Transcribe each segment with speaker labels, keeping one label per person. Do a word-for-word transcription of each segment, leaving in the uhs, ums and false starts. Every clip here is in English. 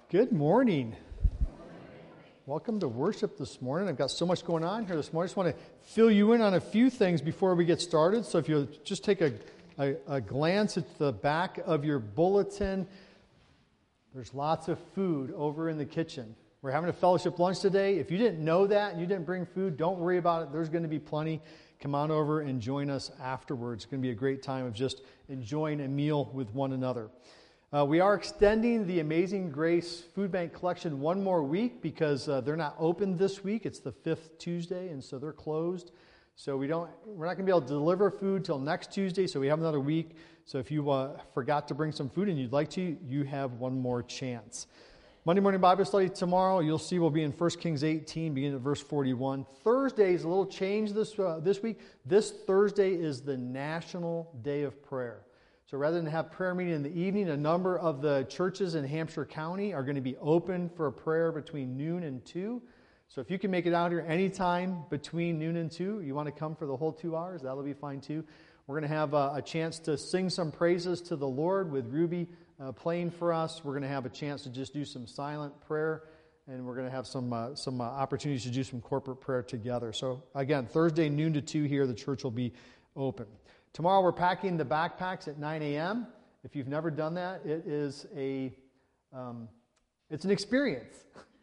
Speaker 1: Good morning. Welcome to worship this morning. I've got so much going on here this morning. I just want to fill you in on a few things before we get started. So if you'll just take a, a, a glance at the back of your bulletin, there's lots of food over in the kitchen. We're having a fellowship lunch today. If you didn't know that and you didn't bring food, don't worry about it. There's going to be plenty. Come on over and join us afterwards. It's going to be a great time of just enjoying a meal with one another. Uh, we are extending the Amazing Grace Food Bank collection one more week because uh, they're not open this week. It's the fifth Tuesday, and so they're closed. So we don't, we're not going to be able to deliver food till next Tuesday, so we have another week. So if you uh, forgot to bring some food and you'd like to, you have one more chance. Monday morning Bible study tomorrow, you'll see we'll be in First Kings eighteen, beginning at verse forty-one. Thursday is a little change this uh, this week. This Thursday is the National Day of Prayer. So rather than have prayer meeting in the evening, a number of the churches in Hampshire County are going to be open for a prayer between noon and two. So if you can make it out here anytime between noon and two, you want to come for the whole two hours, that'll be fine too. We're going to have a, a chance to sing some praises to the Lord with Ruby uh, playing for us. We're going to have a chance to just do some silent prayer, and we're going to have some uh, some uh, opportunities to do some corporate prayer together. So again, Thursday noon to two here, the church will be open. Tomorrow we're packing the backpacks at nine a.m. If you've never done that, it is a, um, it's an experience.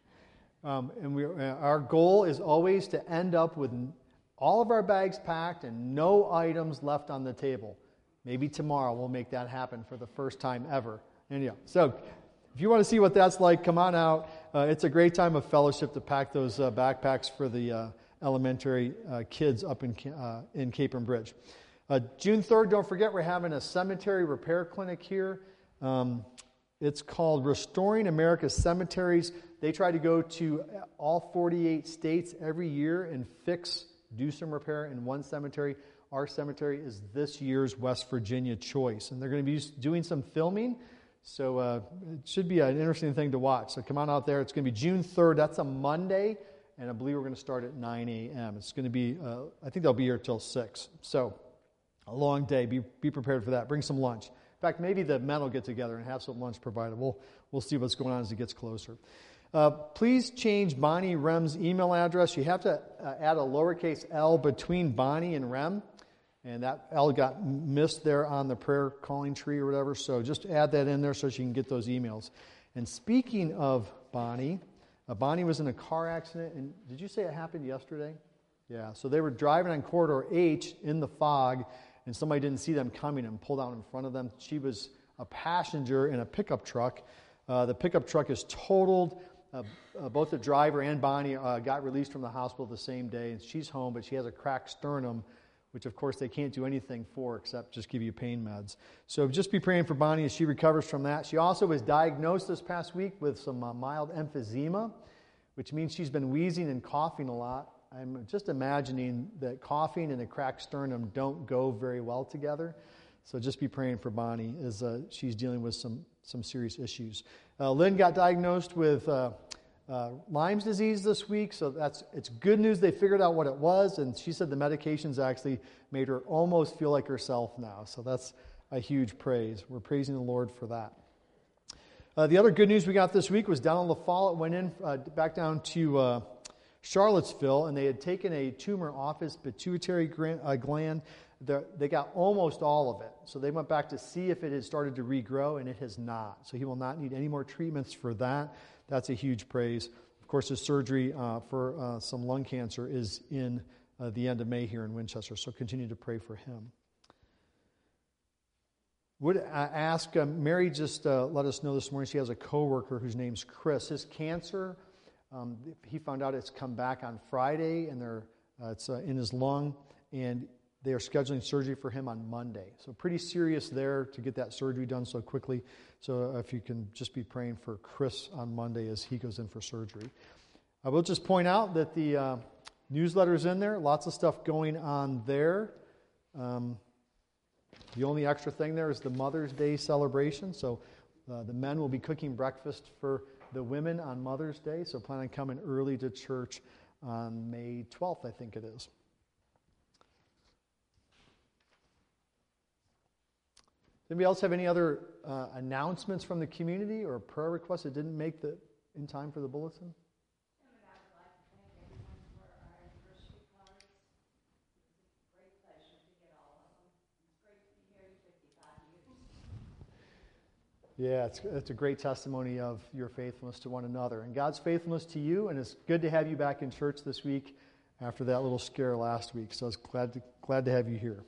Speaker 1: um, and we, our goal is always to end up with all of our bags packed and no items left on the table. Maybe tomorrow we'll make that happen for the first time ever. Anyhow, so if you want to see what that's like, come on out. Uh, it's a great time of fellowship to pack those uh, backpacks for the uh, elementary uh, kids up in uh, in Capron Bridge. Uh, June third, don't forget, we're having a cemetery repair clinic here. Um, it's called Restoring America's Cemeteries. They try to go to all forty-eight states every year and fix, do some repair in one cemetery. Our cemetery is this year's West Virginia choice. And they're going to be doing some filming, so uh, it should be an interesting thing to watch. So come on out there. It's going to be June third. That's a Monday, and I believe we're going to start at nine a.m. It's going to be, uh, I think they'll be here till six. So a long day. Be be prepared for that. Bring some lunch. In fact, maybe the men will get together and have some lunch provided. We'll we'll see what's going on as it gets closer. Uh, please change Bonnie Rem's email address. You have to uh, add a lowercase l between Bonnie and Rem, and that L got missed there on the prayer calling tree or whatever. So just add that in there so she can get those emails. And speaking of Bonnie, uh, Bonnie was in a car accident, and did you say it happened yesterday? Yeah. So they were driving on Corridor H in the fog, and somebody didn't see them coming and pulled out in front of them. She was a passenger in a pickup truck. Uh, the pickup truck is totaled. Uh, uh, both the driver and Bonnie uh, got released from the hospital the same day, and she's home, but she has a cracked sternum, which of course they can't do anything for except just give you pain meds. So just be praying for Bonnie as she recovers from that. She also was diagnosed this past week with some uh, mild emphysema, which means she's been wheezing and coughing a lot. I'm just imagining that coughing and a cracked sternum don't go very well together. So just be praying for Bonnie as uh, she's dealing with some, some serious issues. Uh, Lynn got diagnosed with uh, uh, Lyme's disease this week, so that's it's good news they figured out what it was, and she said the medications actually made her almost feel like herself now. So that's a huge praise. We're praising the Lord for that. Uh, the other good news we got this week was down in La Follette, went in uh, back down to Uh, Charlottesville, and they had taken a tumor off his pituitary gland. They got almost all of it. So they went back to see if it had started to regrow, and it has not. So he will not need any more treatments for that. That's a huge praise. Of course, his surgery uh, for uh, some lung cancer is in uh, the end of May here in Winchester, so continue to pray for him. Would I ask, uh, Mary just uh, let us know this morning she has a coworker whose name's Chris. His cancer, Um, he found out it's come back on Friday, and they're, uh, it's uh, in his lung, and they are scheduling surgery for him on Monday. So pretty serious there to get that surgery done so quickly. So uh, if you can just be praying for Chris on Monday as he goes in for surgery. I will just point out that the uh, newsletter's in there. Lots of stuff going on there. Um, the only extra thing there is the Mother's Day celebration. So uh, the men will be cooking breakfast for the women on Mother's Day, so plan on coming early to church on May twelfth, I think it is. Anybody else have any other uh, announcements from the community or prayer requests that didn't make the in time for the bulletin? Yeah, it's, it's a great testimony of your faithfulness to one another and God's faithfulness to you. And it's good to have you back in church this week after that little scare last week. So I was glad to, glad to have you here.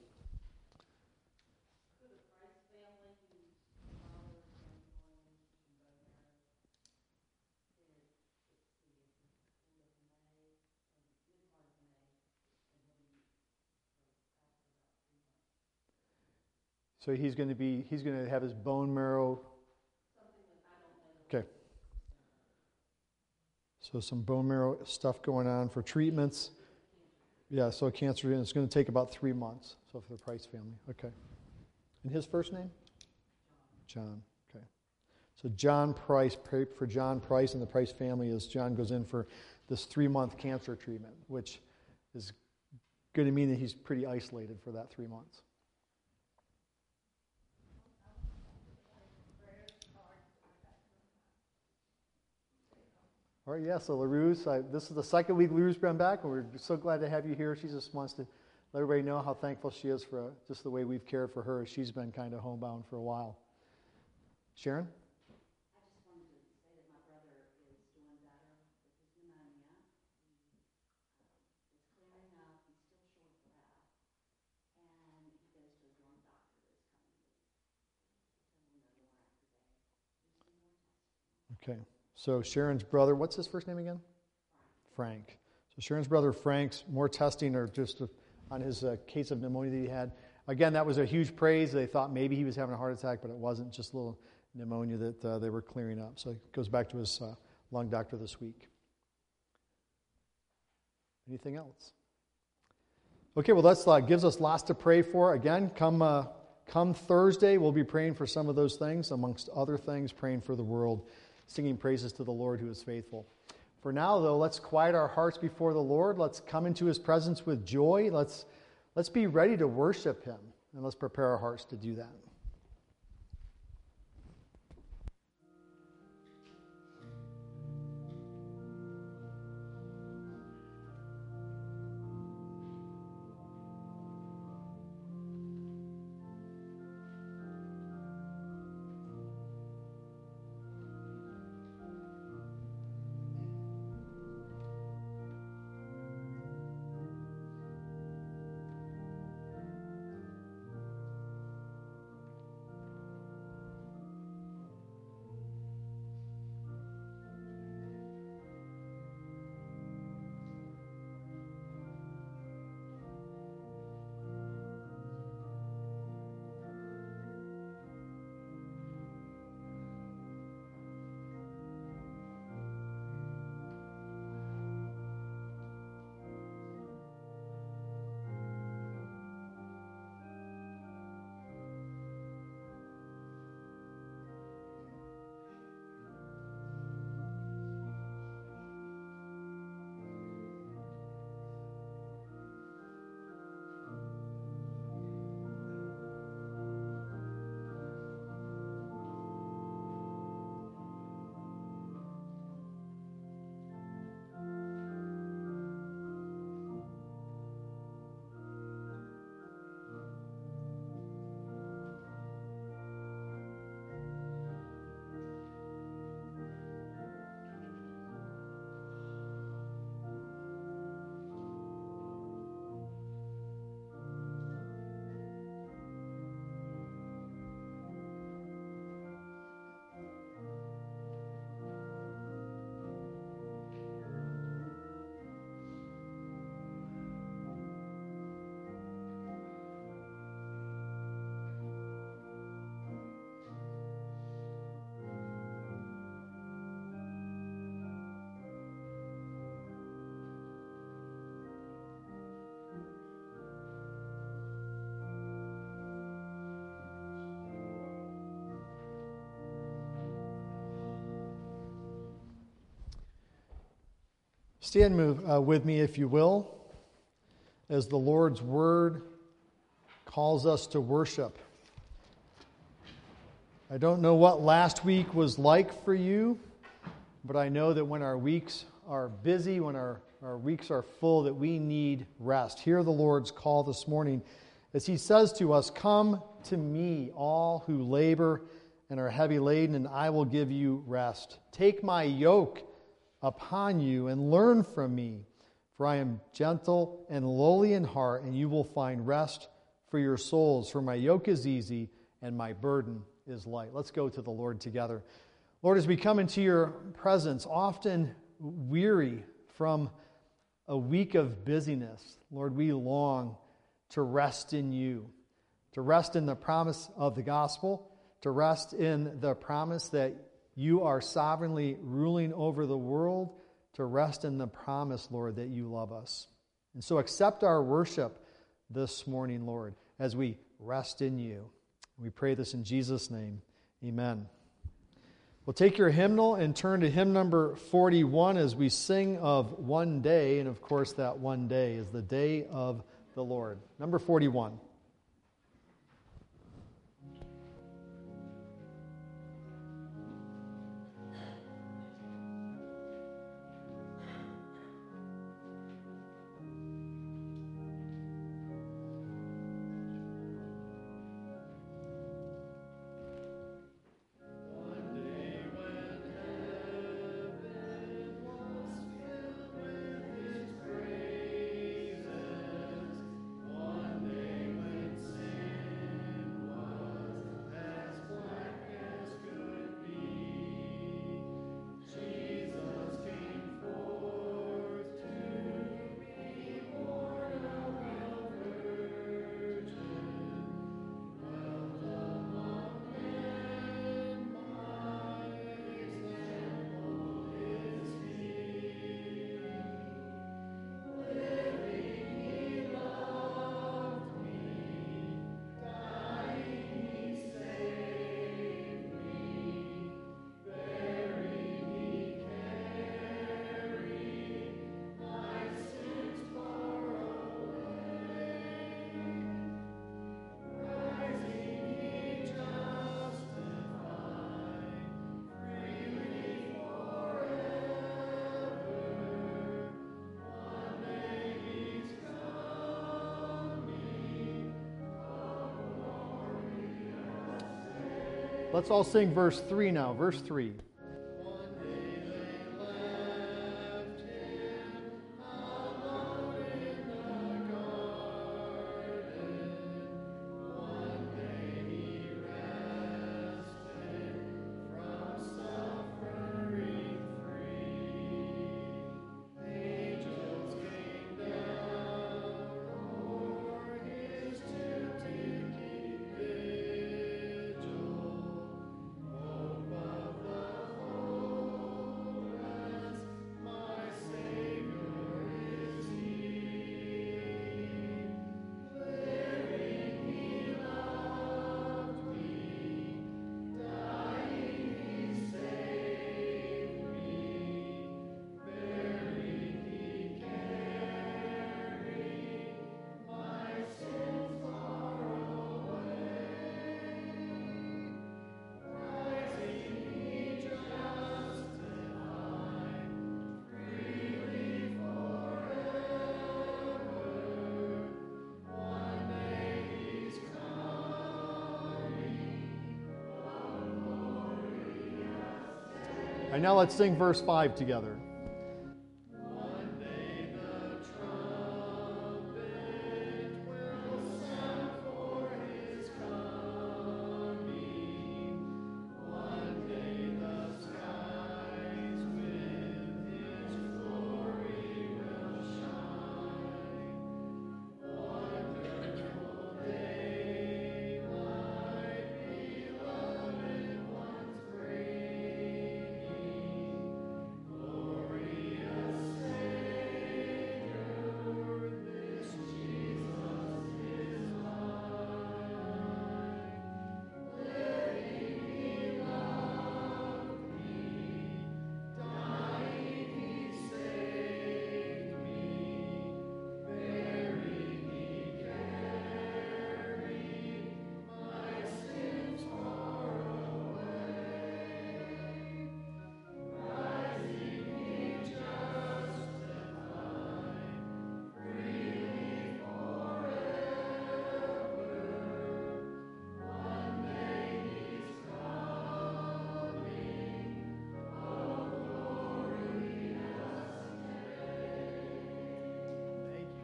Speaker 1: So he's going to be, he's going to have his bone marrow. Okay. So some bone marrow stuff going on for treatments. Yeah, so cancer, it's going to take about three months. So for the Price family. Okay. And his first name? John. Okay. So John Price, pray for John Price and the Price family as John goes in for this three-month cancer treatment, which is going to mean that he's pretty isolated for that three months. All right, yeah, so LaRue's, I, this is the second week LaRue's been back, and we're so glad to have you here. She just wants to let everybody know how thankful she is for uh, just the way we've cared for her. She's been kind of homebound for a while. Sharon?
Speaker 2: I just wanted to say that my brother is doing better with his pneumonia. He uh, is clearing up. He's still short of breath. And he goes to a drunk doctor this coming week. So we'll know more after they do some more tests.
Speaker 1: Okay. So Sharon's brother, what's his first name again? Frank. Frank. So Sharon's brother Frank's more testing or just on his uh, case of pneumonia that he had. Again, that was a huge praise. They thought maybe he was having a heart attack, but it wasn't, just a little pneumonia that uh, they were clearing up. So it goes back to his uh, lung doctor this week. Anything else? Okay, well, that uh, gives us lots to pray for. Again, come uh, come Thursday, we'll be praying for some of those things, amongst other things, praying for the world, singing praises to the Lord who is faithful. For now, though, let's quiet our hearts before the Lord. Let's come into his presence with joy. Let's, let's be ready to worship him, and let's prepare our hearts to do that. Stand move, uh, with me, if you will, as the Lord's word calls us to worship. I don't know what last week was like for you, but I know that when our weeks are busy, when our, our weeks are full, that we need rest. Hear the Lord's call this morning as he says to us, "Come to me, all who labor and are heavy laden, and I will give you rest. Take my yoke upon you and learn from me, for I am gentle and lowly in heart, and you will find rest for your souls. For my yoke is easy and my burden is light." Let's go to the Lord together. Lord, as we come into your presence, often weary from a week of busyness, Lord, we long to rest in you, to rest in the promise of the gospel, to rest in the promise that you are sovereignly ruling over the world, to rest in the promise, Lord, that you love us. And so accept our worship this morning, Lord, as we rest in you. We pray this in Jesus' name. Amen. Well, take your hymnal and turn to hymn number forty-one as we sing of one day. And of course, that one day is the day of the Lord. Number forty-one. Let's all sing verse three now. Verse three. And now let's sing verse five together.
Speaker 3: Glory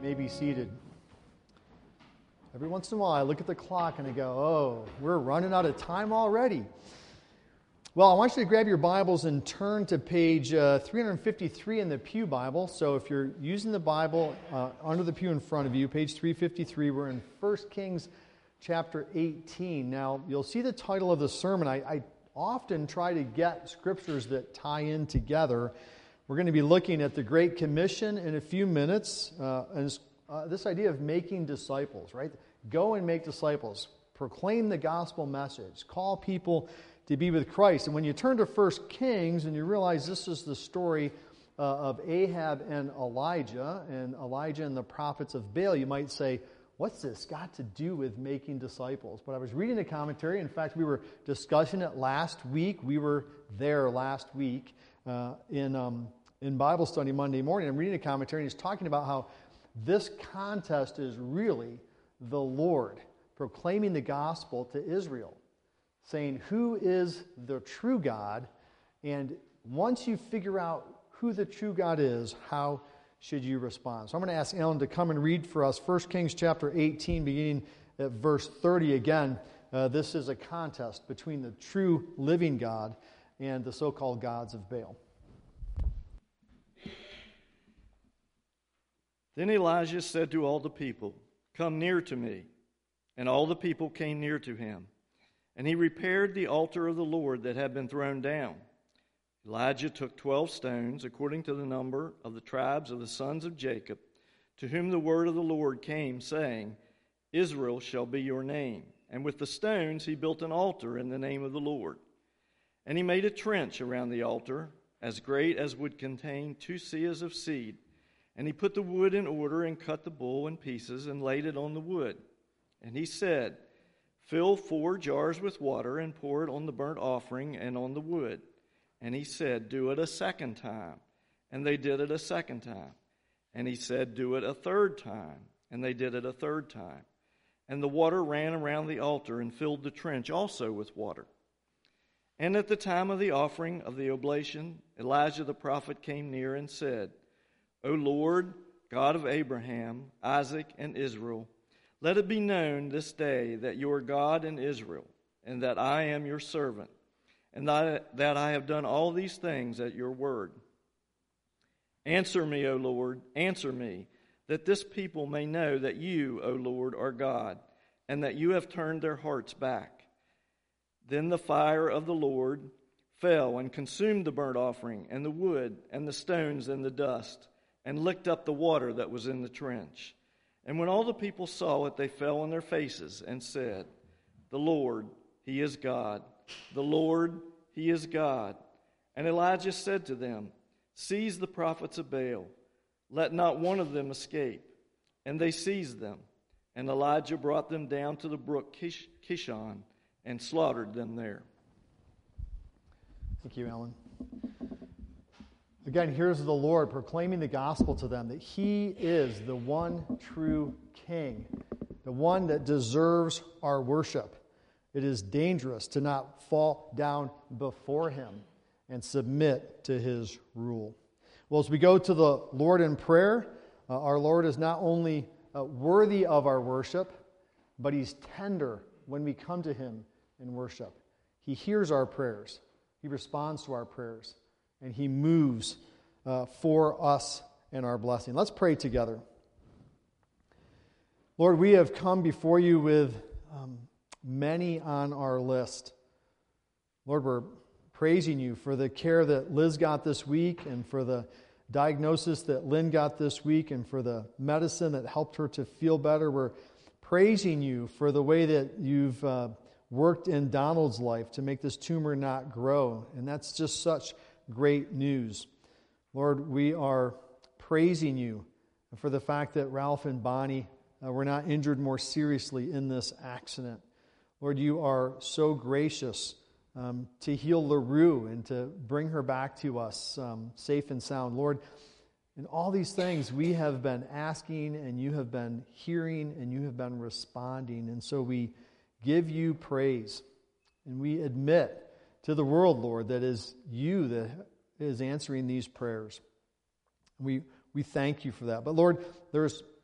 Speaker 1: may be seated. Every once in a while, I look at the clock and I go, oh, we're running out of time already. Well, I want you to grab your Bibles and turn to page uh, three fifty-three in the Pew Bible. So if you're using the Bible uh, under the pew in front of you, page three fifty-three, we're in First Kings chapter eighteen. Now, you'll see the title of the sermon. I, I often try to get scriptures that tie in together. We're going to be looking at the Great Commission in a few minutes, uh, and uh, this idea of making disciples, right? Go and make disciples. Proclaim the gospel message. Call people to be with Christ. And when you turn to First Kings and you realize this is the story uh, of Ahab and Elijah, and Elijah and the prophets of Baal, you might say, what's this got to do with making disciples? But I was reading the commentary. In fact, we were discussing it last week. We were there last week. Uh, in um, in Bible study Monday morning. I'm reading a commentary, and he's talking about how this contest is really the Lord proclaiming the gospel to Israel, saying, who is the true God? And once you figure out who the true God is, how should you respond? So I'm going to ask Alan to come and read for us First Kings chapter eighteen, beginning at verse thirty. Again, uh, this is a contest between the true living God and the so-called gods of Baal.
Speaker 3: Then Elijah said to all the people, come near to me. And all the people came near to him. And he repaired the altar of the Lord that had been thrown down. Elijah took twelve stones, according to the number of the tribes of the sons of Jacob, to whom the word of the Lord came, saying, Israel shall be your name. And with the stones he built an altar in the name of the Lord. And he made a trench around the altar, as great as would contain two seahs of seed. And he put the wood in order and cut the bull in pieces and laid it on the wood. And he said, fill four jars with water and pour it on the burnt offering and on the wood. And he said, do it a second time. And they did it a second time. And he said, do it a third time. And they did it a third time. And the water ran around the altar and filled the trench also with water. And at the time of the offering of the oblation, Elijah the prophet came near and said, O Lord, God of Abraham, Isaac, and Israel, let it be known this day that you are God in Israel, and that I am your servant, and that, that I have done all these things at your word. Answer me, O Lord, answer me, that this people may know that you, O Lord, are God, and that you have turned their hearts back. Then the fire of the Lord fell and consumed the burnt offering, and the wood, and the stones, and the dust, and licked up the water that was in the trench. And when all the people saw it, they fell on their faces and said, the Lord, He is God. The Lord, He is God. And Elijah said to them, seize the prophets of Baal. Let not one of them escape. And they seized them. And Elijah brought them down to the brook Kish- Kishon and slaughtered them there.
Speaker 1: Thank you, Alan. Again, here's the Lord proclaiming the gospel to them, that He is the one true King, the one that deserves our worship. It is dangerous to not fall down before Him and submit to His rule. Well, as we go to the Lord in prayer, uh, our Lord is not only uh, worthy of our worship, but He's tender when we come to Him in worship. He hears our prayers. He responds to our prayers. And He moves uh, for us and our blessing. Let's pray together. Lord, we have come before You with um, many on our list. Lord, we're praising You for the care that Liz got this week, and for the diagnosis that Lynn got this week, and for the medicine that helped her to feel better. We're praising You for the way that You've uh, worked in Donald's life to make this tumor not grow. And that's just such great news. Lord, we are praising You for the fact that Ralph and Bonnie uh, were not injured more seriously in this accident. Lord, You are so gracious um, to heal LaRue and to bring her back to us um, safe and sound. Lord, in all these things we have been asking, and You have been hearing, and You have been responding. And so we give You praise, and we admit to the world, Lord, that is You that is answering these prayers. We we thank You for that. But Lord, there's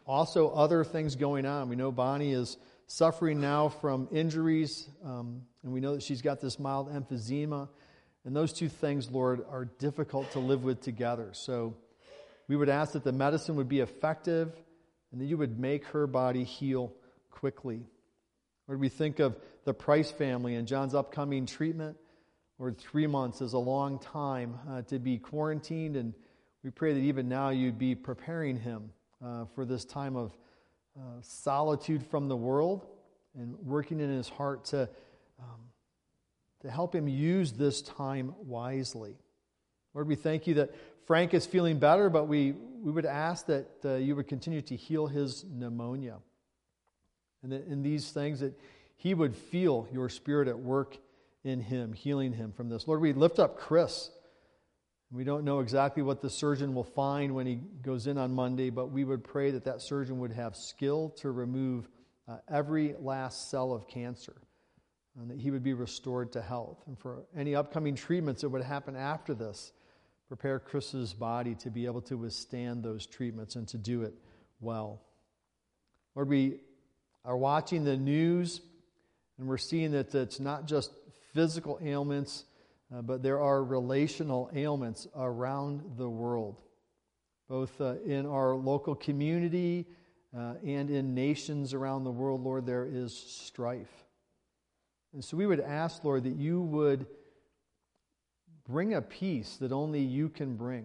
Speaker 1: also other things going on. We know Bonnie is suffering now from injuries, um, and we know that she's got this mild emphysema. And those two things, Lord, are difficult to live with together. So we would ask that the medicine would be effective and that you would make her body heal quickly. Lord, we think of the Price family and John's upcoming treatment. Lord, three months is a long time uh, to be quarantined, and we pray that even now you'd be preparing him uh, for this time of uh, solitude from the world and working in his heart to um, to help him use this time wisely. Lord, we thank you that Frank is feeling better, but we, we would ask that uh, you would continue to heal his pneumonia. And that in these things that he would feel your Spirit at work in him, healing him from this. Lord, we lift up Chris. We don't know exactly what the surgeon will find when he goes in on Monday, but we would pray that that surgeon would have skill to remove uh, every last cell of cancer, and that he would be restored to health. And for any upcoming treatments that would happen after this, prepare Chris's body to be able to withstand those treatments and to do it well. Lord, we are watching the news, and we're seeing that it's not just physical ailments, uh, but there are relational ailments around the world, both uh, in our local community uh, and in nations around the world. Lord, there is strife. And so we would ask, Lord, that you would bring a peace that only you can bring.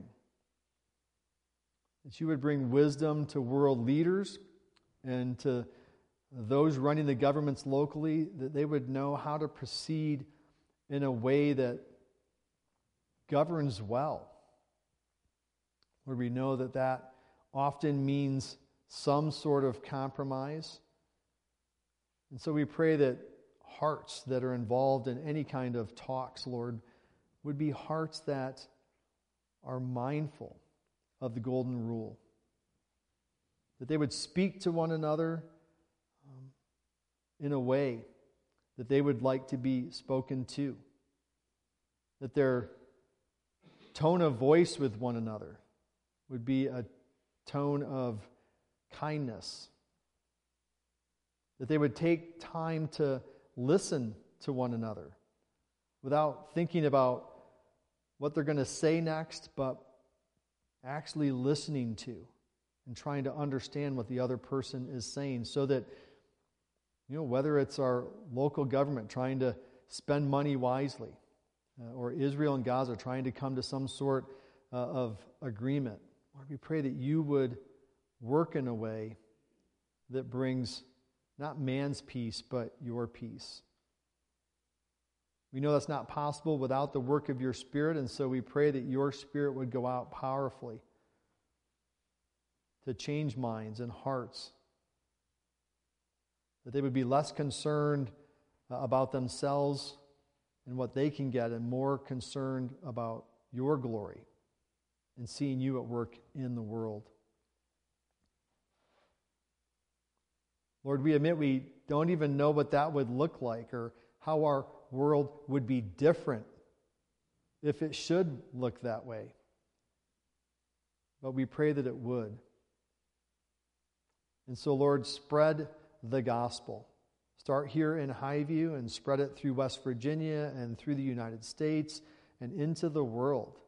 Speaker 1: That you would bring wisdom to world leaders and to those running the governments locally, that they would know how to proceed in a way that governs well. Lord, we know that that often means some sort of compromise. And so we pray that hearts that are involved in any kind of talks, Lord, would be hearts that are mindful of the golden rule. That they would speak to one another um, in a way that they would like to be spoken to. That their tone of voice with one another would be a tone of kindness. That they would take time to listen to one another without thinking about what they're going to say next, but actually listening to and trying to understand what the other person is saying, so that, you know, whether it's our local government trying to spend money wisely, uh, or Israel and Gaza trying to come to some sort uh, of agreement, Lord, we pray that you would work in a way that brings not man's peace, but your peace. We know that's not possible without the work of your Spirit, and so we pray that your Spirit would go out powerfully to change minds and hearts, that they would be less concerned about themselves and what they can get, and more concerned about your glory and seeing you at work in the world. Lord, we admit we don't even know what that would look like, or how our world would be different if it should look that way. But we pray that it would. And so, Lord, spread the gospel. Start here in Highview and spread it through West Virginia and through the United States and into the world.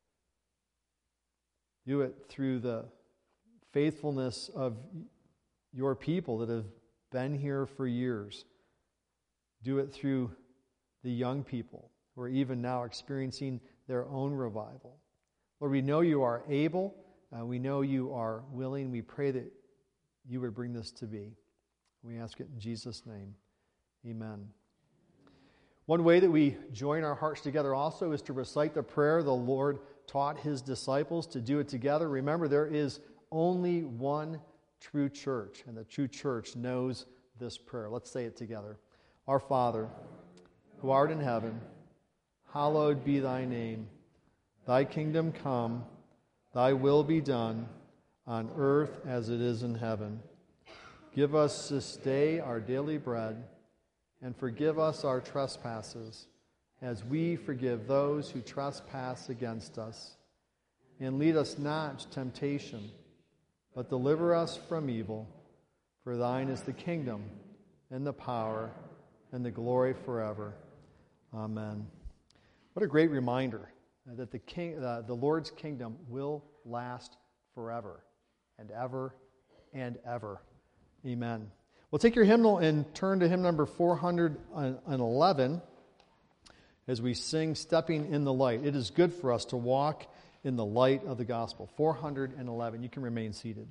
Speaker 1: Do it through the faithfulness of your people that have been here for years. Do it through the young people who are even now experiencing their own revival. Lord, we know you are able. Uh, we know you are willing. We pray that you would bring this to be. We ask it in Jesus' name. Amen. One way that we join our hearts together also is to recite the prayer the Lord taught his disciples to do it together. Remember, there is only one true church, and the true church knows this prayer. Let's say it together. Our Father, who art in heaven, hallowed be thy name. Thy kingdom come, thy will be done, on earth as it is in heaven. Give us this day our daily bread, and forgive us our trespasses, as we forgive those who trespass against us. And lead us not to temptation, but deliver us from evil. For thine is the kingdom, and the power, and the glory forever. Amen. What a great reminder that the king, uh, the Lord's kingdom will last forever and ever and ever. Amen. Well, take your hymnal and turn to hymn number four hundred eleven as we sing Stepping in the Light. It is good for us to walk in the light of the gospel. four hundred eleven. You can remain seated.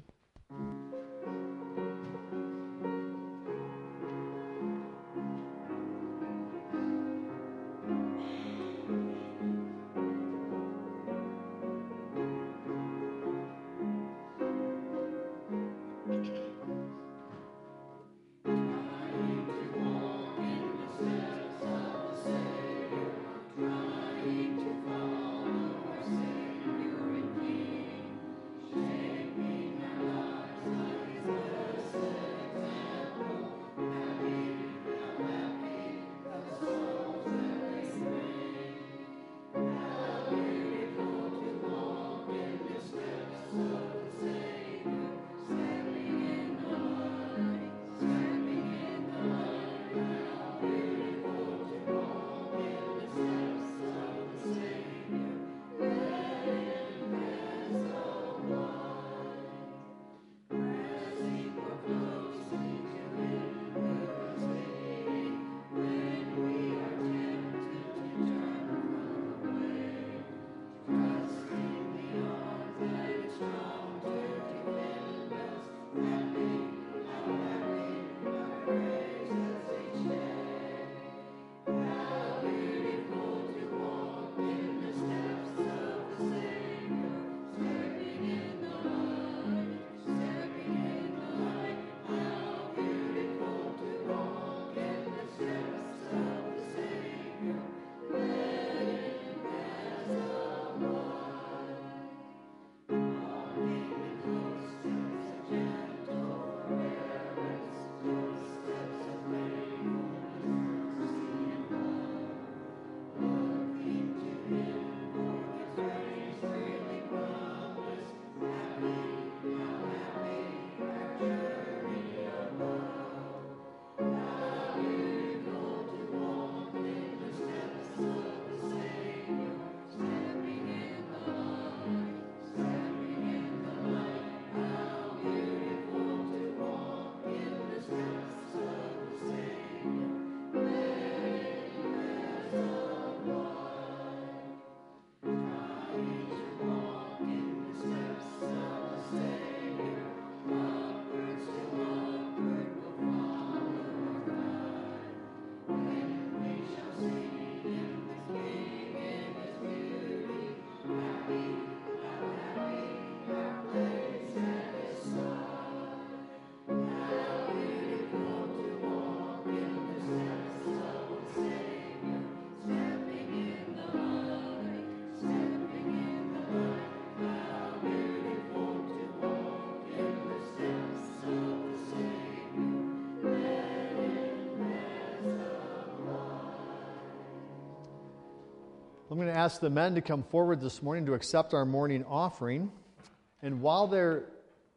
Speaker 1: I'm going to ask the men to come forward this morning to accept our morning offering. And while they're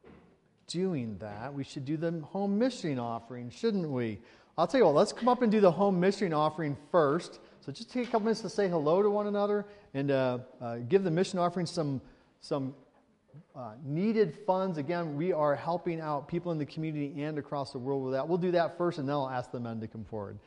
Speaker 1: doing that, we should do the home mission offering, shouldn't we? I'll tell you what, let's come up and do the home mission offering first. So just take a couple minutes to say hello to one another and uh, uh, give the mission offering some, some uh, needed funds. Again, we are helping out people in the community and across the world with that. We'll do that first, and then I'll ask the men to come forward.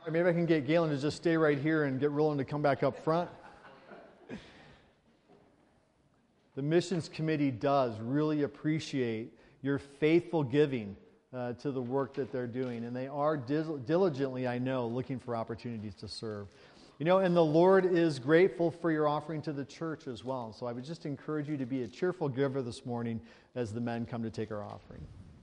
Speaker 1: Maybe I can get Galen to just stay right here and get Roland to come back up front. The missions committee does really appreciate your faithful giving uh, to the work that they're doing. And they are dil- diligently, I know, looking for opportunities to serve. You know, and the Lord is grateful for your offering to the church as well. So I would just encourage you to be a cheerful giver this morning as the men come to take our offering.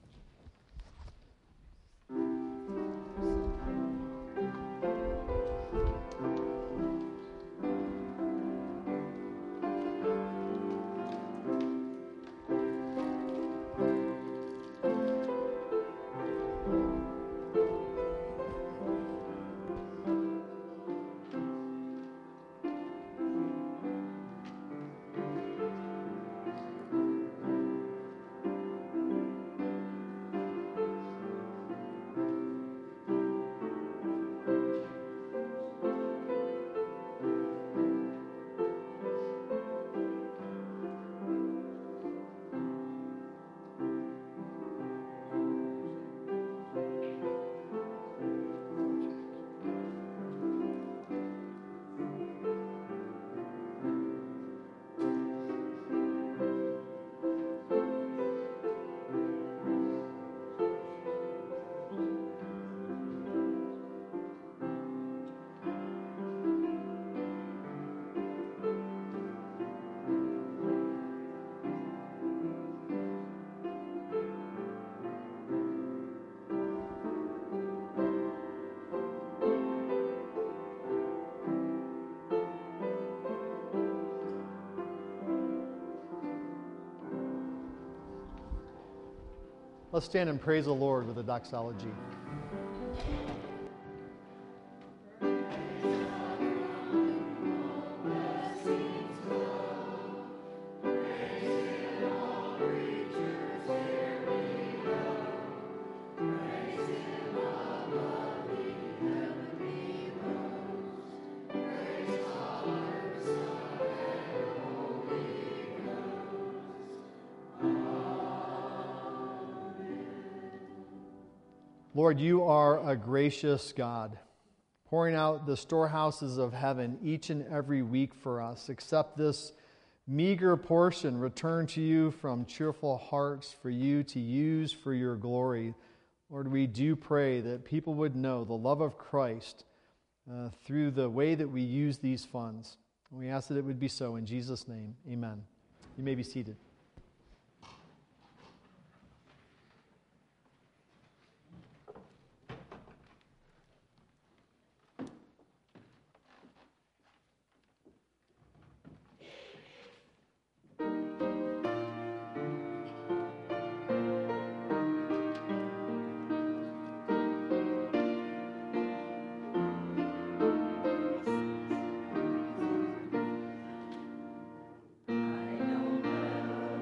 Speaker 1: Let's stand and praise the Lord with a doxology. Lord, you are a gracious God, pouring out the storehouses of heaven each and every week for us. Accept this meager portion returned to you from cheerful hearts for you to use for your glory. Lord, we do pray that people would know the love of Christ uh, through the way that we use these funds. We ask that it would be so in Jesus' name. Amen. You may be seated.
Speaker 2: I don't know.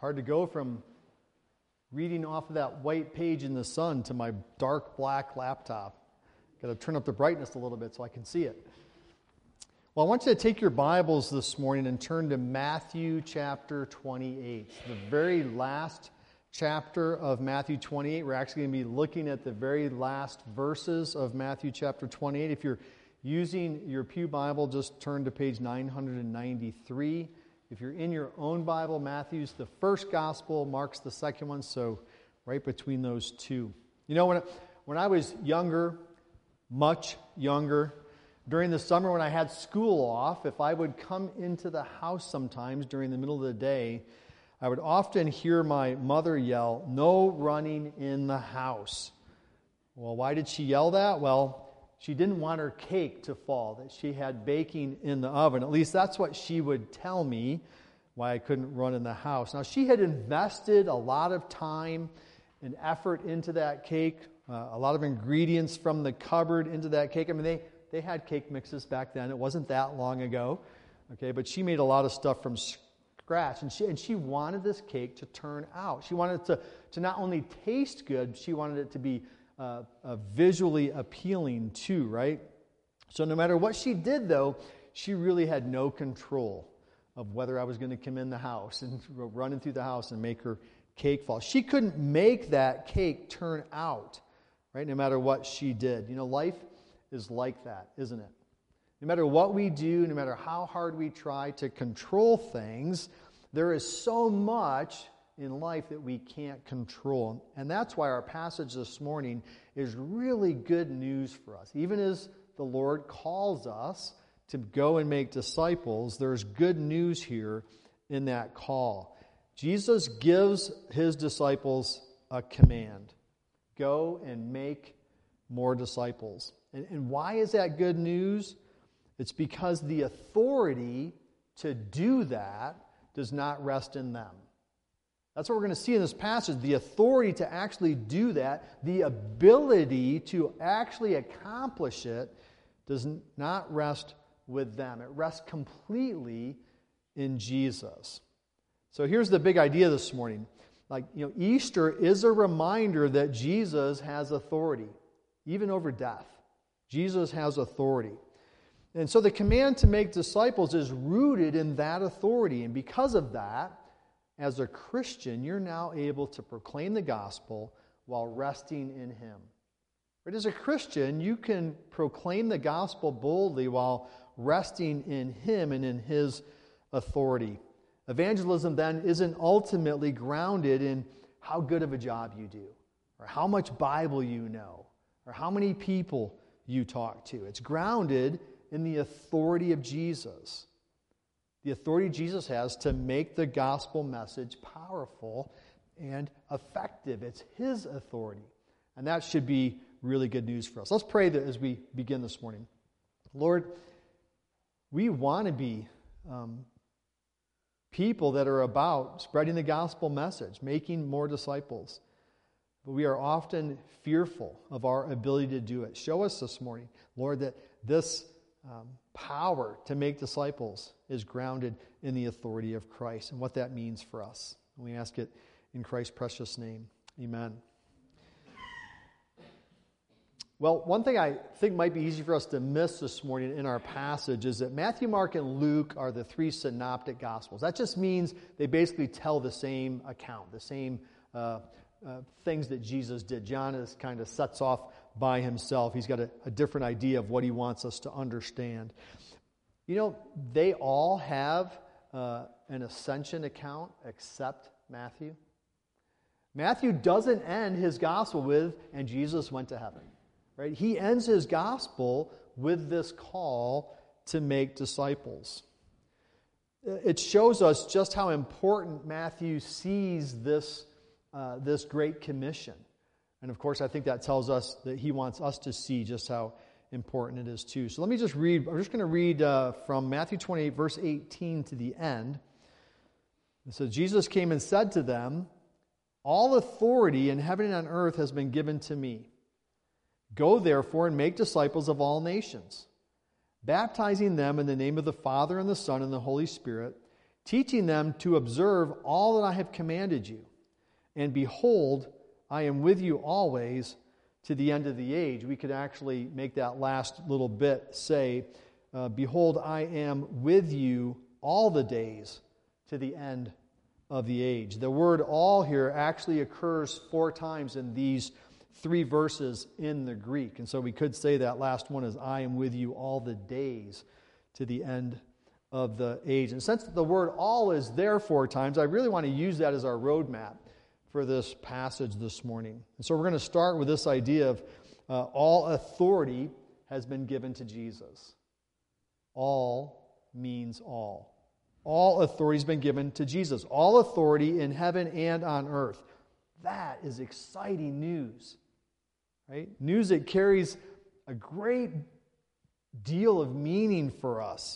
Speaker 1: hard to go from reading off of that white page in the sun to my dark black laptop. Got to turn up the brightness a little bit so I can see it. Well, I want you to take your Bibles this morning and turn to Matthew chapter twenty-eight, the very last chapter of Matthew twenty-eight. We're actually going to be looking at the very last verses of Matthew chapter twenty-eight. If you're using your pew Bible, just turn to page nine hundred ninety-three. If you're in your own Bible, Matthew's the first gospel, Mark's the second one, so right between those two. You know, when I, when I was younger, much younger, during the summer when I had school off, if I would come into the house sometimes during the middle of the day, I would often hear my mother yell, "No running in the house." Well, why did she yell that? Well, she didn't want her cake to fall that she had baking in the oven. At least that's what she would tell me, why I couldn't run in the house. Now, she had invested a lot of time and effort into that cake, uh, a lot of ingredients from the cupboard into that cake. I mean, they, they had cake mixes back then. It wasn't that long ago, okay? But she made a lot of stuff from scratch, and she and she wanted this cake to turn out. She wanted it to, to not only taste good, she wanted it to be Uh, uh, visually appealing too, right? So no matter what she did, though, she really had no control of whether I was going to come in the house and run in through the house and make her cake fall. She couldn't make that cake turn out, right? No matter what she did. You know, life is like that, isn't it? No matter what we do, no matter how hard we try to control things, there is so much in life that we can't control. And that's why our passage this morning is really good news for us. Even as the Lord calls us to go and make disciples, there's good news here in that call. Jesus gives his disciples a command. Go and make more disciples. And, and why is that good news? It's because the authority to do that does not rest in them. That's what we're going to see in this passage. The authority to actually do that, the ability to actually accomplish it, does not rest with them. It rests completely in Jesus. So here's the big idea this morning. Like, you know, Easter is a reminder that Jesus has authority, even over death. Jesus has authority. And so the command to make disciples is rooted in that authority. And because of that, as a Christian, you're now able to proclaim the gospel while resting in Him. But as a Christian, you can proclaim the gospel boldly while resting in Him and in His authority. Evangelism then isn't ultimately grounded in how good of a job you do, or how much Bible you know, or how many people you talk to. It's grounded in the authority of Jesus. The authority Jesus has to make the gospel message powerful and effective. It's His authority. And that should be really good news for us. Let's pray that as we begin this morning. Lord, we want to be um, people that are about spreading the gospel message, making more disciples. But we are often fearful of our ability to do it. Show us this morning, Lord, that this um, power to make disciples is grounded in the authority of Christ and what that means for us. And we ask it in Christ's precious name. Amen. Well, one thing I think might be easy for us to miss this morning in our passage is that Matthew, Mark, and Luke are the three synoptic gospels. That just means they basically tell the same account, the same uh, uh, things that Jesus did. John is kind of sets off by himself. He's got a, a different idea of what he wants us to understand. You know, they all have uh, an ascension account except Matthew. Matthew doesn't end his gospel with, and Jesus went to heaven. Right? He ends his gospel with this call to make disciples. It shows us just how important Matthew sees this, uh, this great commission. And of course, I think that tells us that he wants us to see just how important it is too. So let me just read, I'm just going to read uh, from Matthew twenty-eight, verse eighteen to the end. It says, Jesus came and said to them, "All authority in heaven and on earth has been given to me. Go therefore and make disciples of all nations, baptizing them in the name of the Father and the Son and the Holy Spirit, teaching them to observe all that I have commanded you. And behold, I am with you always to the end of the age. We could actually make that last little bit say, uh, behold, I am with you all the days to the end of the age. The word all here actually occurs four times in these three verses in the Greek. And so we could say that last one is, I am with you all the days to the end of the age. And since the word all is there four times, I really want to use that as our roadmap for this passage this morning. And so we're going to start with this idea of uh, all authority has been given to Jesus. All means all. All authority has been given to Jesus. All authority in heaven and on earth. That is exciting news. Right? News that carries a great deal of meaning for us.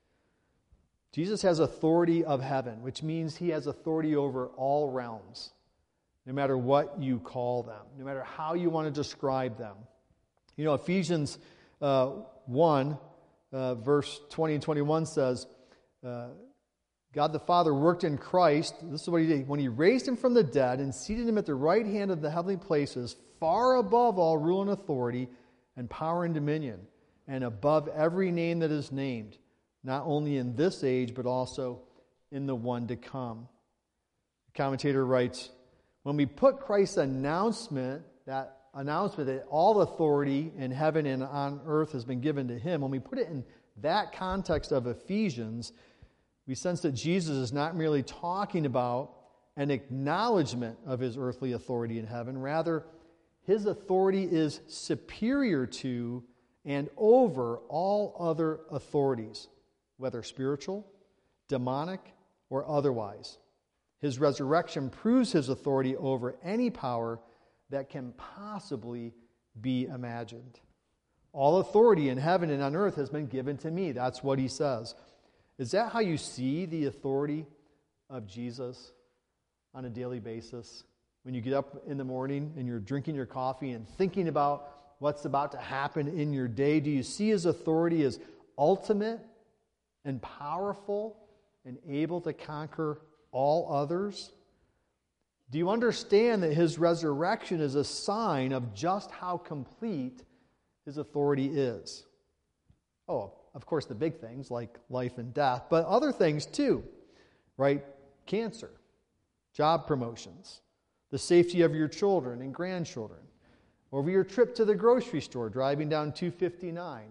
Speaker 1: Jesus has authority of heaven, which means he has authority over all realms, no matter what you call them, no matter how you want to describe them. You know, Ephesians uh, one, uh, verse twenty and twenty-one says, uh, God the Father worked in Christ, this is what he did, when he raised him from the dead and seated him at the right hand of the heavenly places, far above all rule and authority and power and dominion, and above every name that is named, not only in this age, but also in the one to come. The commentator writes, when we put Christ's announcement, that announcement that all authority in heaven and on earth has been given to him, when we put it in that context of Ephesians, we sense that Jesus is not merely talking about an acknowledgement of his earthly authority in heaven. Rather, his authority is superior to and over all other authorities, whether spiritual, demonic, or otherwise. His resurrection proves his authority over any power that can possibly be imagined. All authority in heaven and on earth has been given to me. That's what he says. Is that how you see the authority of Jesus on a daily basis? When you get up in the morning and you're drinking your coffee and thinking about what's about to happen in your day, do you see his authority as ultimate and powerful and able to conquer all others? Do you understand that his resurrection is a sign of just how complete his authority is? Oh, of course, the big things like life and death, but other things too, right? Cancer, job promotions, the safety of your children and grandchildren, over your trip to the grocery store driving down two fifty-nine.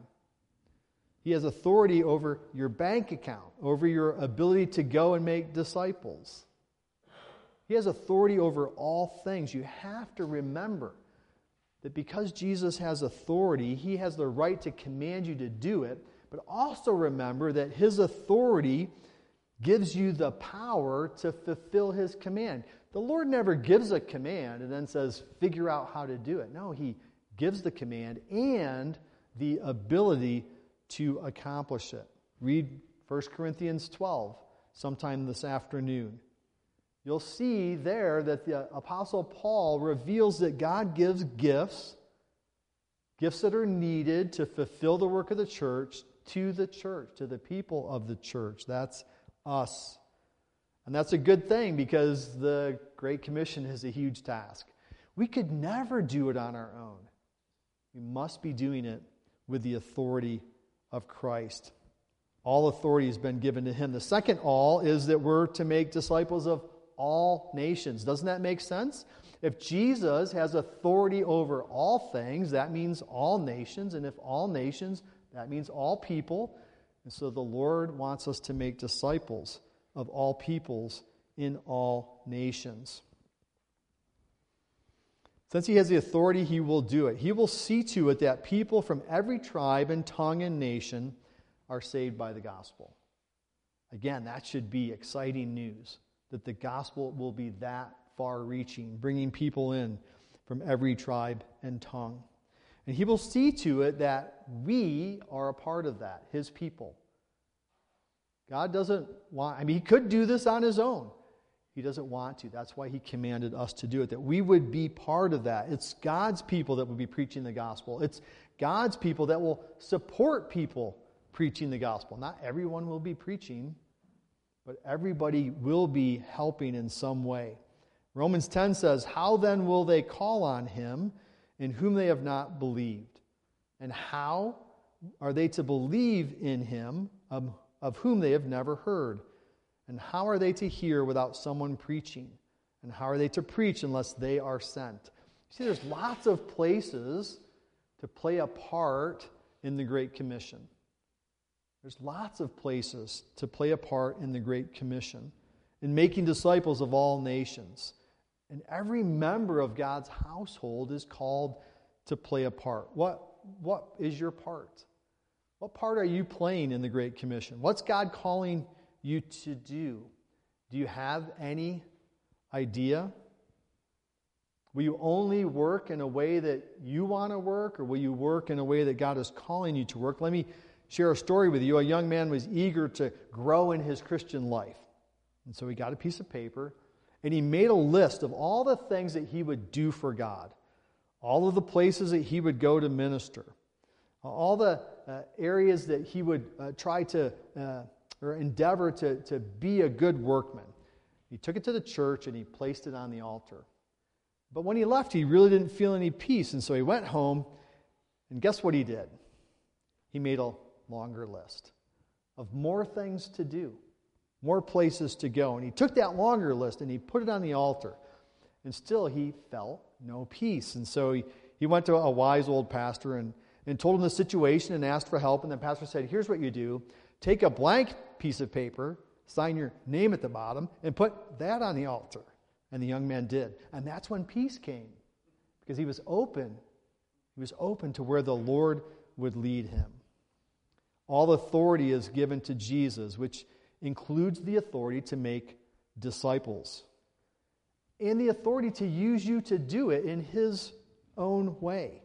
Speaker 1: He has authority over your bank account, over your ability to go and make disciples. He has authority over all things. You have to remember that because Jesus has authority, he has the right to command you to do it, but also remember that his authority gives you the power to fulfill his command. The Lord never gives a command and then says, figure out how to do it. No, he gives the command and the ability to accomplish it. Read First Corinthians twelve sometime this afternoon. You'll see there that the Apostle Paul reveals that God gives gifts, gifts that are needed to fulfill the work of the church, to the church, to the people of the church. That's us. And that's a good thing because the Great Commission is a huge task. We could never do it on our own. We must be doing it with the authority of Christ. All authority has been given to him. The second all is that we're to make disciples of all nations. Doesn't that make sense? If Jesus has authority over all things, that means all nations. And if all nations, that means all people. And so the Lord wants us to make disciples of all peoples in all nations. Since he has the authority, he will do it. He will see to it that people from every tribe and tongue and nation are saved by the gospel. Again, that should be exciting news, that the gospel will be that far-reaching, bringing people in from every tribe and tongue. And he will see to it that we are a part of that, his people. God doesn't want, I mean, he could do this on his own. He doesn't want to. That's why he commanded us to do it, that we would be part of that. It's God's people that will be preaching the gospel. It's God's people that will support people preaching the gospel. Not everyone will be preaching, but everybody will be helping in some way. Romans ten says, "How then will they call on him in whom they have not believed? And how are they to believe in him of, of whom they have never heard? And how are they to hear without someone preaching? And how are they to preach unless they are sent?" See, there's lots of places to play a part in the Great Commission. There's lots of places to play a part in the Great Commission, in making disciples of all nations. And every member of God's household is called to play a part. What, what is your part? What part are you playing in the Great Commission? What's God calling you to do? Do you have any idea? Will you only work in a way that you want to work, or will you work in a way that God is calling you to work? Let me share a story with you. A young man was eager to grow in his Christian life. And so he got a piece of paper, and he made a list of all the things that he would do for God, all of the places that he would go to minister, all the uh, areas that he would uh, try to, uh, or endeavor to, to be a good workman. He took it to the church and he placed it on the altar. But when he left, he really didn't feel any peace, and so he went home, and guess what he did? He made a longer list of more things to do, more places to go. And he took that longer list and he put it on the altar, and still he felt no peace. And so he, he went to a wise old pastor and, and told him the situation and asked for help. And the pastor said, "Here's what you do. Take a blank piece of paper, sign your name at the bottom, and put that on the altar." And the young man did. And that's when peace came, because he was open. He was open to where the Lord would lead him. All authority is given to Jesus, which includes the authority to make disciples, and the authority to use you to do it in his own way.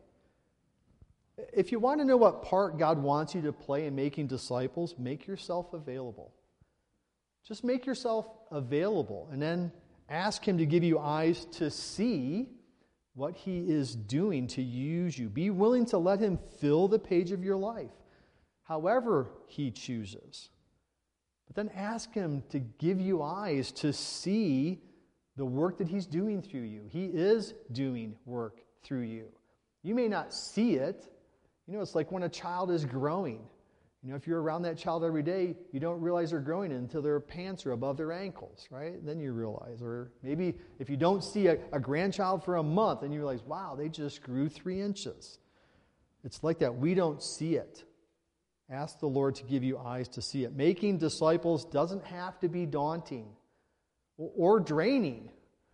Speaker 1: If you want to know what part God wants you to play in making disciples, make yourself available. Just make yourself available, and then ask him to give you eyes to see what he is doing to use you. Be willing to let him fill the page of your life, however he chooses. But then ask him to give you eyes to see the work that he's doing through you. He is doing work through you. You may not see it. You know, it's like when a child is growing. You know, if you're around that child every day, you don't realize they're growing until their pants are above their ankles, right? Then you realize. Or maybe if you don't see a, a grandchild for a month, and you realize, wow, they just grew three inches. It's like that. We don't see it. Ask the Lord to give you eyes to see it. Making disciples doesn't have to be daunting or, or draining.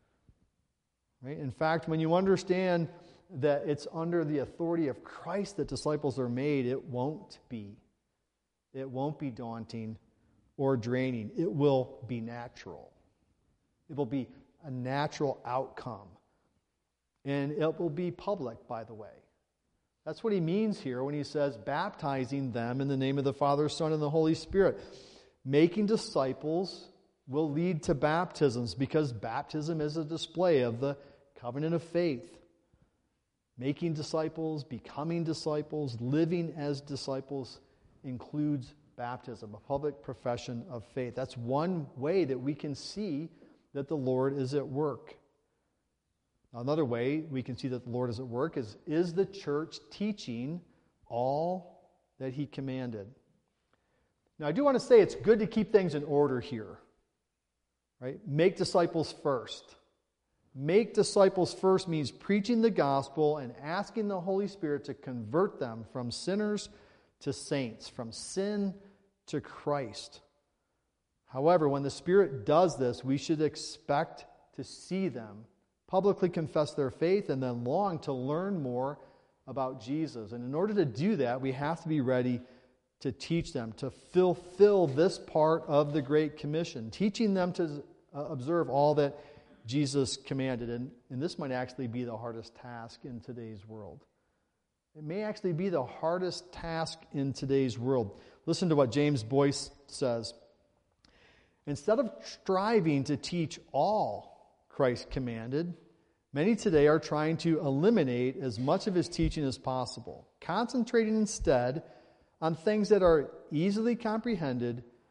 Speaker 1: Right? In fact, when you understand that it's under the authority of Christ that disciples are made, it won't be. It won't be daunting or draining. It will be natural. It will be a natural outcome. And it will be public, by the way. That's what he means here when he says, baptizing them in the name of the Father, Son, and the Holy Spirit. Making disciples will lead to baptisms, because baptism is a display of the covenant of faith. Making disciples, becoming disciples, living as disciples includes baptism, a public profession of faith. That's one way that we can see that the Lord is at work. Now, another way we can see that the Lord is at work is, is the church teaching all that he commanded? Now, I do want to say it's good to keep things in order here. Right? Make disciples first. Make disciples first means preaching the gospel and asking the Holy Spirit to convert them from sinners to saints, from sin to Christ. However, when the Spirit does this, we should expect to see them publicly confess their faith and then long to learn more about Jesus. And in order to do that, we have to be ready to teach them, to fulfill this part of the Great Commission, teaching them to observe all that Jesus commanded. And, and this might actually be the hardest task in today's world. It may actually be the hardest task in today's world. Listen to what James Boyce says. Instead of striving to teach all Christ commanded, many today are trying to eliminate as much of his teaching as possible, concentrating instead on things that are easily comprehended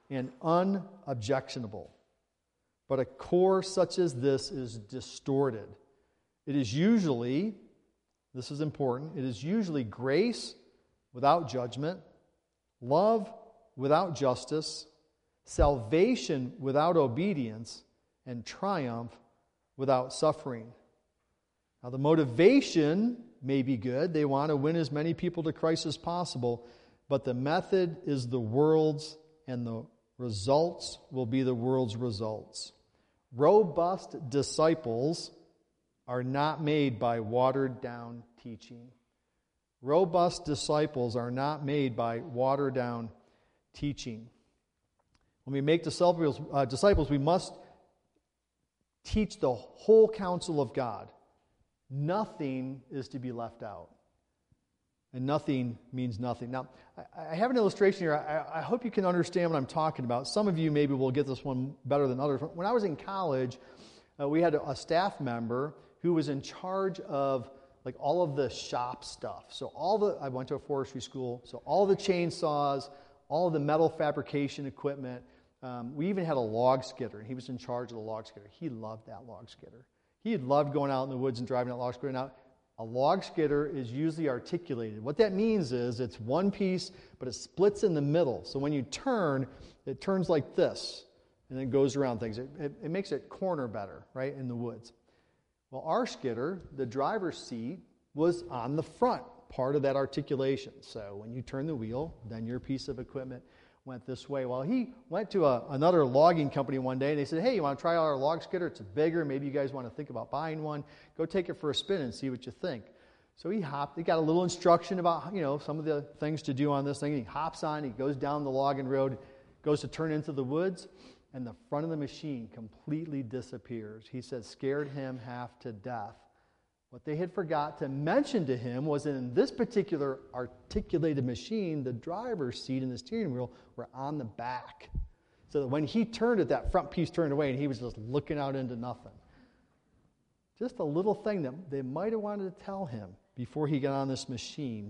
Speaker 1: and unobjectionable. But a core such as this is distorted. It is usually, this is important, it is usually grace without judgment, love without justice, salvation without obedience, and triumph without suffering. Now, the motivation may be good. They want to win as many people to Christ as possible, but the method is the world's, and the results will be the world's results. Robust disciples are not made by watered-down teaching. Robust disciples are not made by watered-down teaching. When we make disciples, uh, disciples, we must teach the whole counsel of God. Nothing is to be left out. And nothing means nothing. Now, I, I have an illustration here. I, I hope you can understand what I'm talking about. Some of you maybe will get this one better than others. When I was in college, uh, we had a, a staff member who was in charge of like all of the shop stuff. So all the, I went to a forestry school, so all the chainsaws, all of the metal fabrication equipment. Um, we even had a log skidder, and he was in charge of the log skidder. He loved that log skidder. He had loved going out in the woods and driving that log skidder. Now, a log skidder is usually articulated. What that means is it's one piece, but it splits in the middle. So when you turn, it turns like this, and then goes around things. It, it, it makes it corner better, right, in the woods. Well, our skidder, the driver's seat, was on the front part of that articulation. So when you turn the wheel, then your piece of equipment went this way. Well, he went to a, another logging company one day, and they said, hey, you want to try out our log skidder? It's bigger. Maybe you guys want to think about buying one. Go take it for a spin and see what you think. So he hopped. He got a little instruction about, you know, some of the things to do on this thing. He hops on. He goes down the logging road, goes to turn into the woods, and the front of the machine completely disappears. He said, scared him half to death. What they had forgot to mention to him was that in this particular articulated machine, the driver's seat and the steering wheel were on the back. So that when he turned it, that front piece turned away and he was just looking out into nothing. Just a little thing that they might have wanted to tell him before he got on this machine.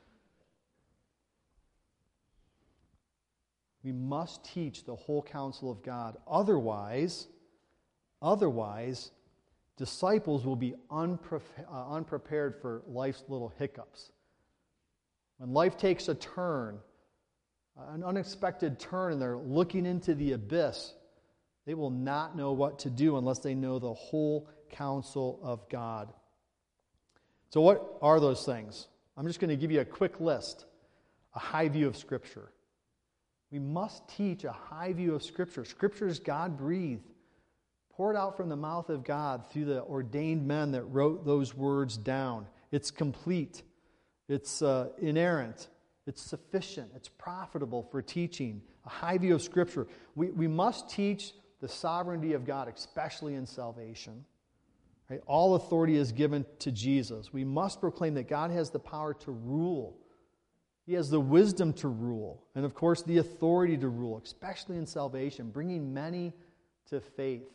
Speaker 1: We must teach the whole counsel of God. Otherwise, otherwise, disciples will be unpre- uh, unprepared for life's little hiccups. When life takes a turn, an unexpected turn, and they're looking into the abyss, they will not know what to do unless they know the whole counsel of God. So what are those things? I'm just going to give you a quick list. A high view of Scripture. We must teach a high view of Scripture. Scripture is God-breathed, poured out from the mouth of God through the ordained men that wrote those words down. It's complete. It's uh, inerrant. It's sufficient. It's profitable for teaching. A high view of Scripture. We, we must teach the sovereignty of God, especially in salvation. Right? All authority is given to Jesus. We must proclaim that God has the power to rule. He has the wisdom to rule. And of course, the authority to rule, especially in salvation, bringing many to faith.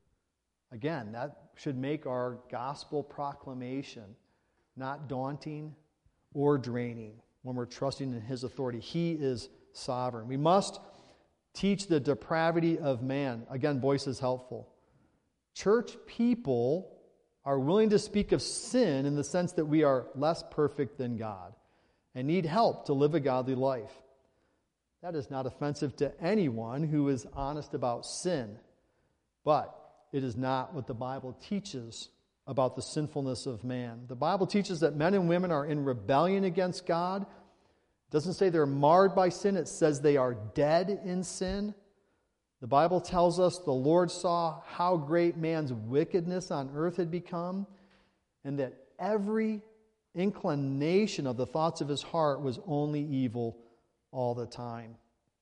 Speaker 1: Again, that should make our gospel proclamation not daunting or draining when we're trusting in His authority. He is sovereign. We must teach the depravity of man. Again, voice is helpful. Church people are willing to speak of sin in the sense that we are less perfect than God and need help to live a godly life. That is not offensive to anyone who is honest about sin, but it is not what the Bible teaches about the sinfulness of man. The Bible teaches that men and women are in rebellion against God. It doesn't say they're marred by sin. It says they are dead in sin. The Bible tells us the Lord saw how great man's wickedness on earth had become, and that every inclination of the thoughts of his heart was only evil all the time.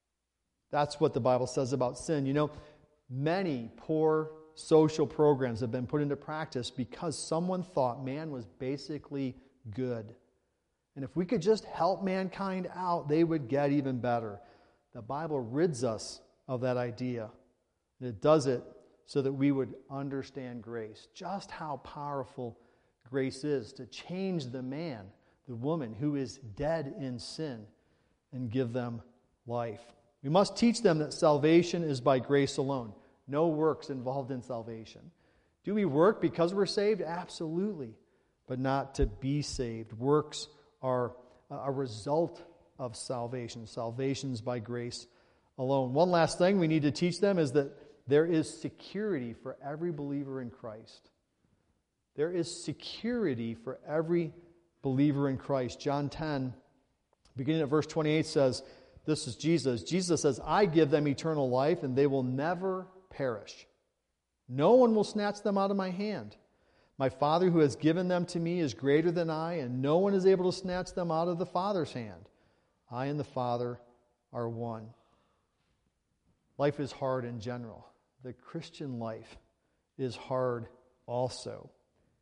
Speaker 1: That's what the Bible says about sin. You know, many poor social programs have been put into practice because someone thought man was basically good. And if we could just help mankind out, they would get even better. The Bible rids us of that idea. And it does it so that we would understand grace, just how powerful grace is to change the man, the woman who is dead in sin, and give them life. We must teach them that salvation is by grace alone. No works involved in salvation. Do we work because we're saved? Absolutely. But not to be saved. Works are a result of salvation. Salvation's by grace alone. One last thing we need to teach them is that there is security for every believer in Christ. There is security for every believer in Christ. John ten, beginning at verse twenty-eight says, this is Jesus. Jesus says, I give them eternal life, and they will never perish. No one will snatch them out of my hand. My Father who has given them to me is greater than I, and no one is able to snatch them out of the Father's hand. I and the Father are one. Life is hard in general. The Christian life is hard also.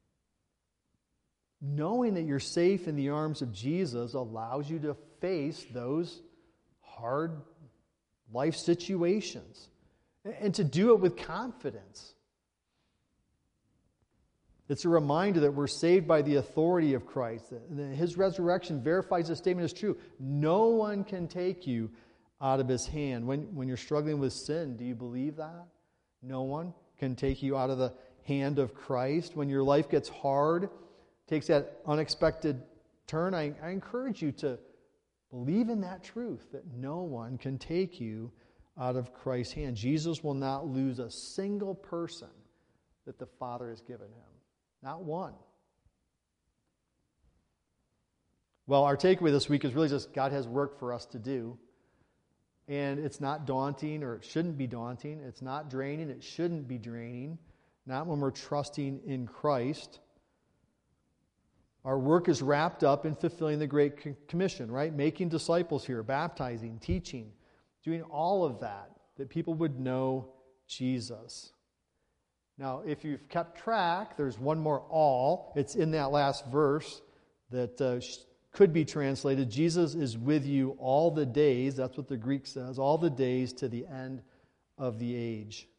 Speaker 1: Knowing that you're safe in the arms of Jesus allows you to face those hard life situations and to do it with confidence. It's a reminder that we're saved by the authority of Christ. His resurrection verifies this statement is true. No one can take you out of his hand. When, when you're struggling with sin, do you believe that? No one can take you out of the hand of Christ. When your life gets hard, takes that unexpected turn, I, I encourage you to believe in that truth, that no one can take you out of Christ's hand. Jesus will not lose a single person that the Father has given him. Not one. Well, our takeaway this week is really just God has work for us to do. And it's not daunting, or it shouldn't be daunting. It's not draining. It shouldn't be draining. Not when we're trusting in Christ. Our work is wrapped up in fulfilling the Great Commission, right? Making disciples here, baptizing, teaching, doing all of that, that people would know Jesus. Now, if you've kept track, there's one more all. It's in that last verse that uh, could be translated, Jesus is with you all the days, that's what the Greek says, all the days to the end of the age.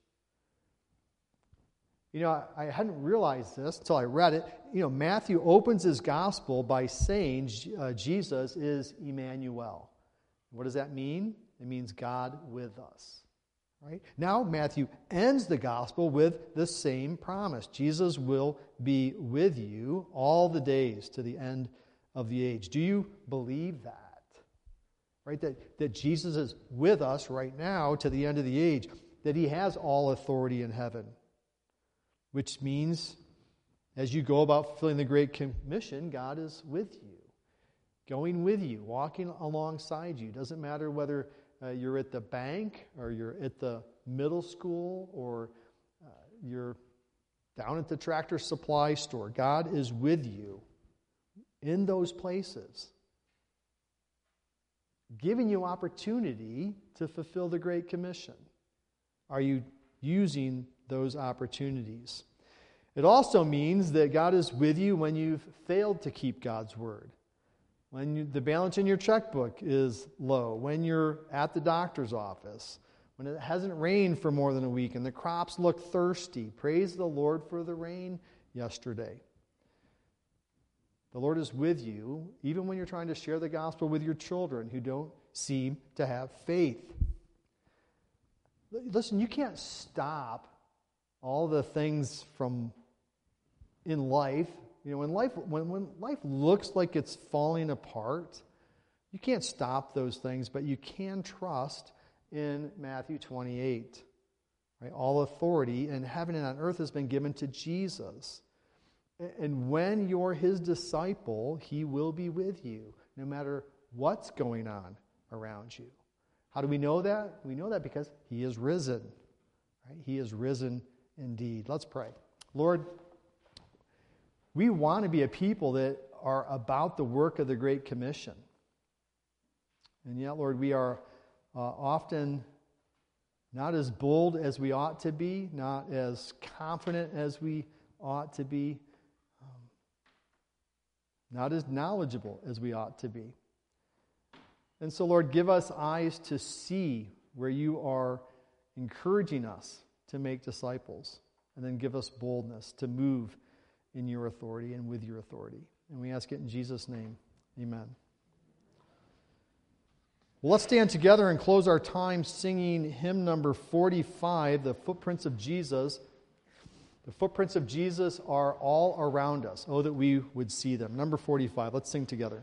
Speaker 1: You know, I, I hadn't realized this until I read it. You know, Matthew opens his gospel by saying uh, Jesus is Emmanuel. What does that mean? It means God with us. Right? Now Matthew ends the gospel with the same promise. Jesus will be with you all the days to the end of the age. Do you believe that? Right? That, that Jesus is with us right now to the end of the age. That he has all authority in heaven. Which means as you go about fulfilling the Great Commission, God is with you. Going with you, walking alongside you. Doesn't matter whether Uh, you're at the bank, or you're at the middle school, or uh, you're down at the tractor supply store. God is with you in those places, giving you opportunity to fulfill the Great Commission. Are you using those opportunities? It also means that God is with you when you've failed to keep God's word. When you, the balance in your checkbook is low, when you're at the doctor's office, when it hasn't rained for more than a week and the crops look thirsty. Praise the Lord for the rain yesterday. The Lord is with you even when you're trying to share the gospel with your children who don't seem to have faith. Listen, you can't stop all the things from in life. You know, when life when, when life looks like it's falling apart, you can't stop those things, but you can trust in Matthew twenty-eight. Right? All authority in heaven and on earth has been given to Jesus. And when you're his disciple, he will be with you, no matter what's going on around you. How do we know that? We know that because he is risen. Right? He is risen indeed. Let's pray. Lord, we want to be a people that are about the work of the Great Commission. And yet, Lord, we are uh, often not as bold as we ought to be, not as confident as we ought to be, um, not as knowledgeable as we ought to be. And so, Lord, give us eyes to see where you are encouraging us to make disciples, and then give us boldness to move in your authority and with your authority. And we ask it in Jesus' name. Amen. Well, let's stand together and close our time singing hymn number forty-five, The Footprints of Jesus. The footprints of Jesus are all around us. Oh, that we would see them. Number forty-five. Let's sing together.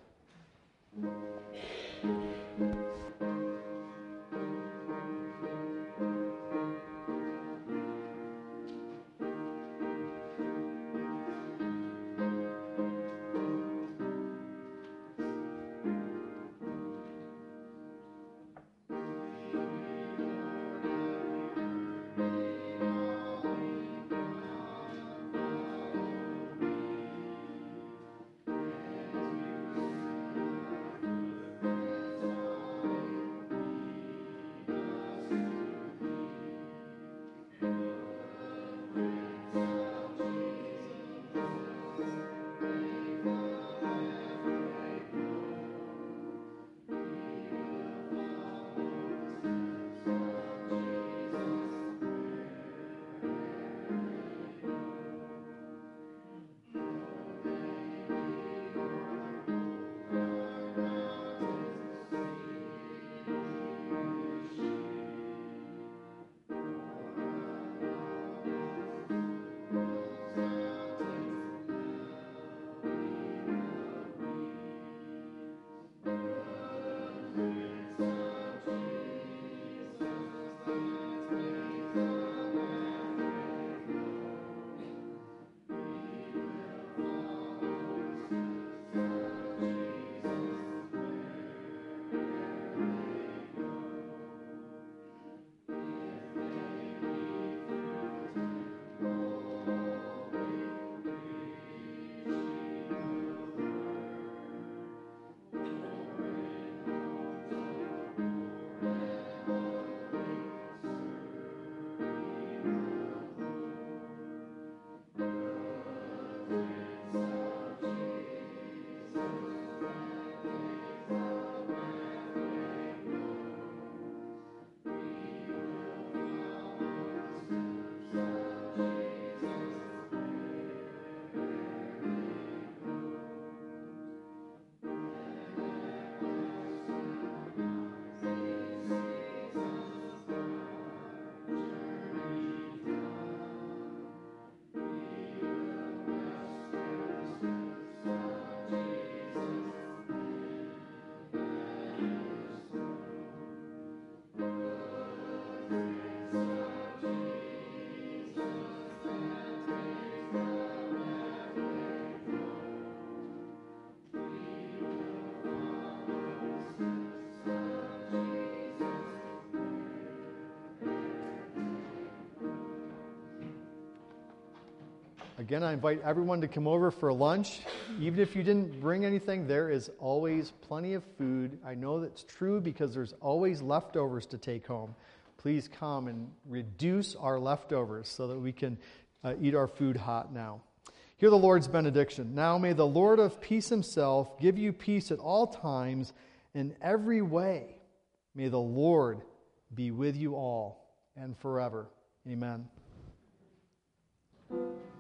Speaker 1: Again, I invite everyone to come over for lunch. Even if you didn't bring anything, there is always plenty of food. I know that's true because there's always leftovers to take home. Please come and reduce our leftovers so that we can uh, eat our food hot now. Hear the Lord's benediction. Now may the Lord of peace himself give you peace at all times in every way. May the Lord be with you all and forever. Amen.